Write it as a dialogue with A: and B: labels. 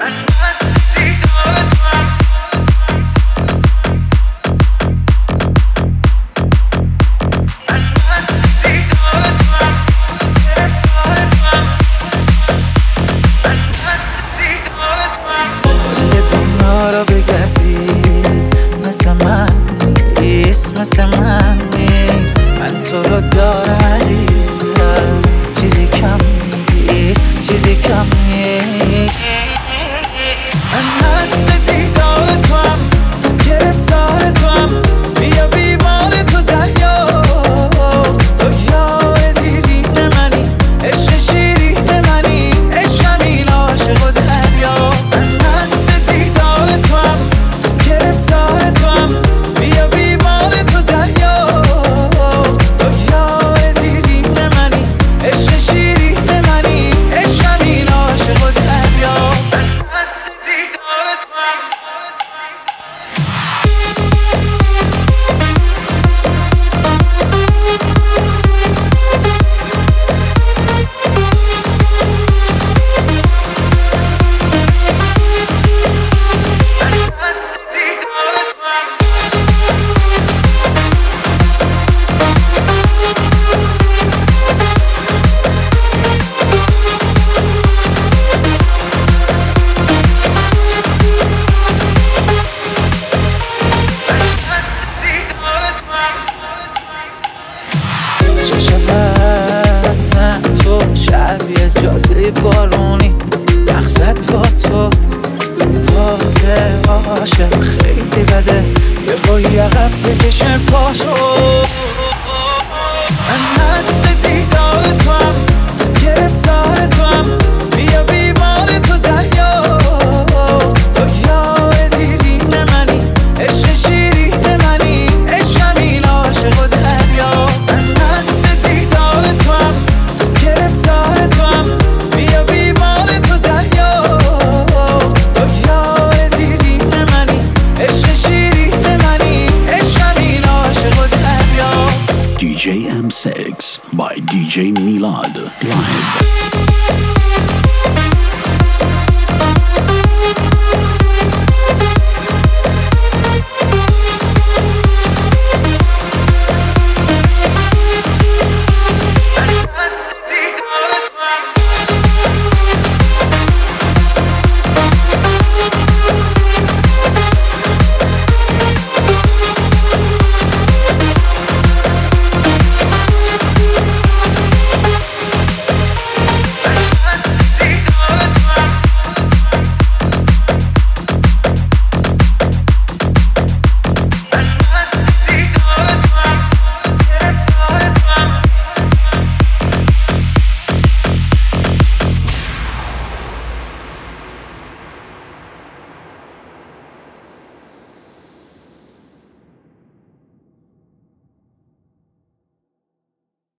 A: مثل من نیست، من تو رو دارم عزیزم، چیزی کم نیست، چیزی کم نیست. من هست دیدار تو هم، گرفتار تو هم، بیا بیمار تو دریا، تو یاد دیرین منی، عشق شیرین منی، عشقمی عاشق و دریا. من هست دیدار تو هم، گرفتار تو هم، بیا بیمار تو دریا، تو یاد دیرین منی، عشق شیرین منی، عشقمی عاشق و دریا. من هست دیدار تو هم. چه شود من تو شبیه جاده بارونی، مقصد با تو فازه عاشق خیلی بده، یه خواهی عقب بکشم پاشو. من هست دیدار تو هم، گرفتار تو هم، بیا بیمار تو دریا، تو یاد دیرین منی، عشق شیرین منی، عشقمی عاشق و دریا. من هست دیدار تو هم، گرفتار تو هم، بیا بیمار تو دریا، تو یاد دیرین منی، عشق شیرین منی، عشقمی عاشق و دریا.
B: DJ M6 by DJ Milad live.